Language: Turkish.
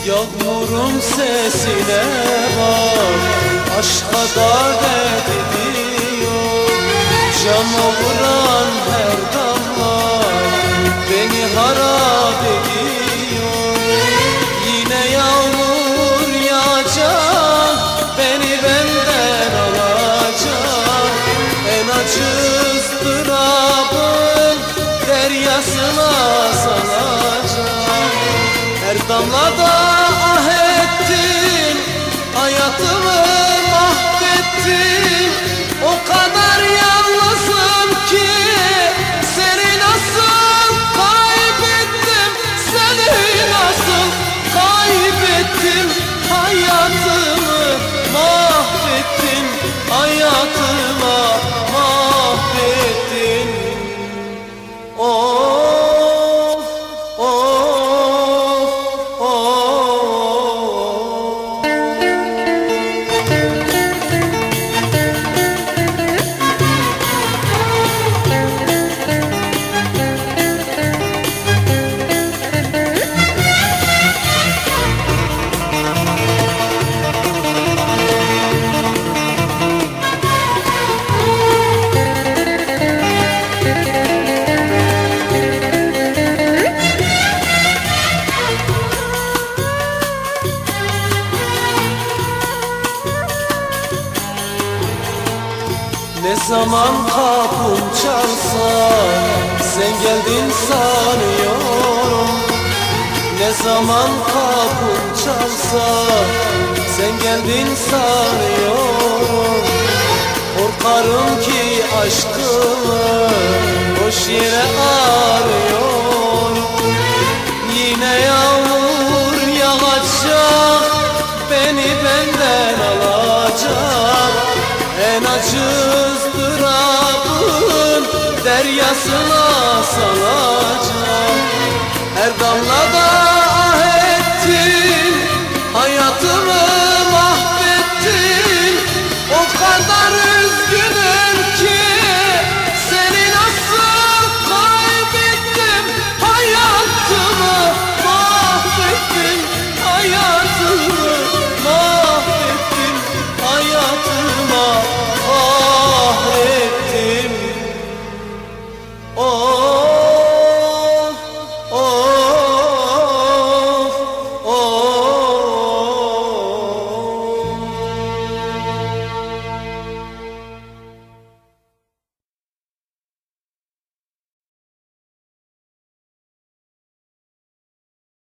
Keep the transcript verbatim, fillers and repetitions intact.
Yağmurun sesine bak, aşka davet ediyor. Cana vuran her damla beni harap ediyor. Yine yağmur yağacak, beni benden alacak. En acı ızdırabın deryasına salacak. Her damlada ah ettim, hayatımı mahvettim. O kadar yalnızım ki seni nasıl kaybettim, seni nasıl kaybettim. Hayatımı mahvettim, hayatıma mahvettim. Of, of. Ne zaman kapım çalsa sen geldin sanıyorum. Ne zaman kapım çalsa sen geldin sanıyorum. Korkarım ki aşkımı boş yere arıyorum. Yine yağmur yağacak, beni benden alacak. En acı ızdırabın deryasına salacak. Her damlada